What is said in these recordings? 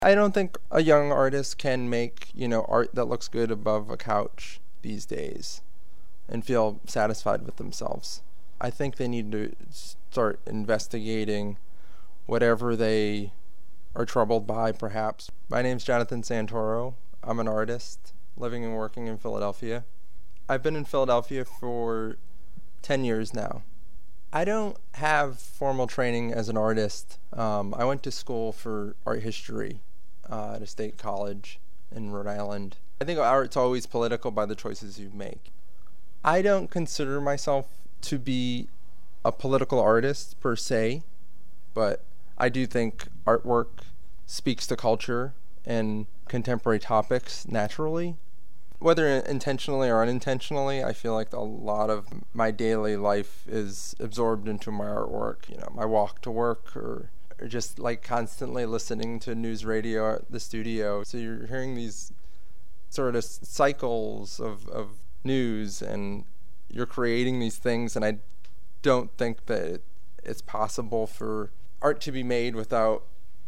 I don't think a young artist can make, art that looks good above a couch these days and feel satisfied with themselves. I think they need to start investigating whatever they are troubled by, perhaps. My name's Jonathan Santoro. I'm an artist living and working in Philadelphia. I've been in Philadelphia for 10 years now. I don't have formal training as an artist. I went to school for art history at a state college in Rhode Island. I think art's always political by the choices you make. I don't consider myself to be a political artist per se, but I do think artwork speaks to culture and contemporary topics naturally. Whether intentionally or unintentionally, I feel like a lot of my daily life is absorbed into my artwork. My walk to work or just like constantly listening to news radio at the studio. So you're hearing these sort of cycles of news and you're creating these things, and I don't think that it's possible for art to be made without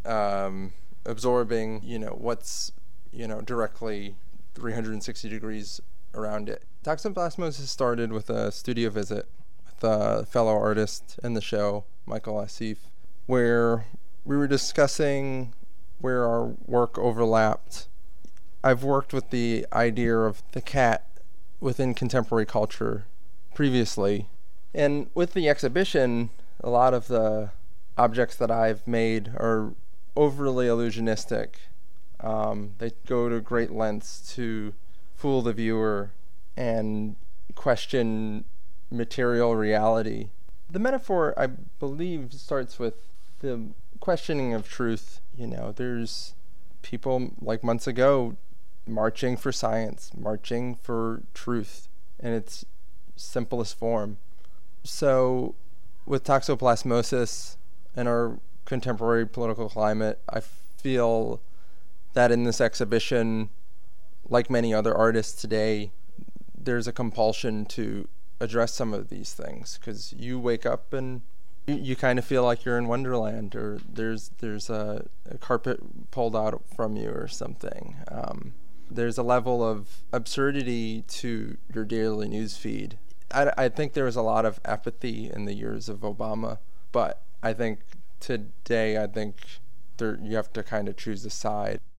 absorbing, what's, directly 360 degrees around it. Toxoplasmosis started with a studio visit with a fellow artist in the show, Michael Asif, where we were discussing where our work overlapped. I've worked with the idea of the cat within contemporary culture previously, and with the exhibition, a lot of the objects that I've made are overly illusionistic. They go to great lengths to fool the viewer and question material reality. The metaphor, I believe, starts with the questioning of truth. There's people like months ago marching for science, marching for truth in its simplest form. So with toxoplasmosis and our contemporary political climate, I feel that in this exhibition, like many other artists today, there's a compulsion to address some of these things, because you wake up and you kind of feel like you're in Wonderland, or there's a carpet pulled out from you or something. There's a level of absurdity to your daily news feed. I think there was a lot of apathy in the years of Obama, but I think today, you have to kind of choose a side.